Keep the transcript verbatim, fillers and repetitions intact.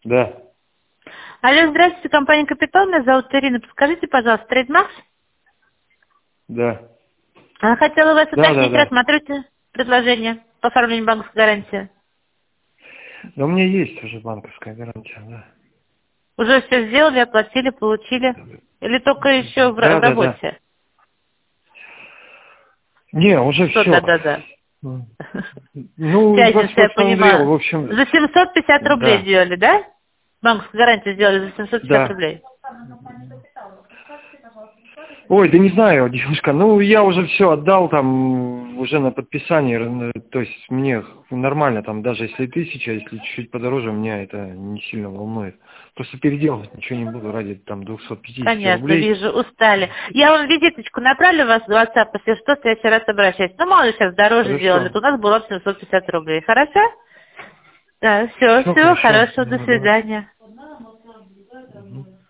Да. Алло, здравствуйте, компания «Капитал», меня зовут Ирина. Подскажите, пожалуйста, трейдмакс? Да. Она хотела вас Да, да, уточнить, да. рассмотрите предложение по оформлению банковской гарантии. Да у меня есть уже банковская гарантия, да. Уже все сделали, оплатили, получили? Или только еще в, ра- Да, в да, да. работе? Не, уже Что все. да-да-да? Ну, Пятница, я двадцать восьмого ноября, в понимаю. общем, За семьсот пятьдесят рублей да, сделали, да? Банковскую гарантию сделали за семьсот пятьдесят да. рублей. Ой, да не знаю, девушка, ну я уже все отдал там уже на подписание, э, то есть мне нормально там, даже если тысяча, если чуть-чуть подороже, меня это не сильно волнует. Просто переделывать ничего не буду ради там двухсот пятидесяти Понятно, рублей. вижу, устали. Я вам визиточку направлю вас в WhatsApp, если что, в следующий раз обращайтесь. Ну, мало ли сейчас дороже сделали, Хорошо. то у нас было семьсот пятьдесят рублей. Хорошо? Да, все, Все всего хорошо. хорошего, до Ну, давай. свидания. Мгм.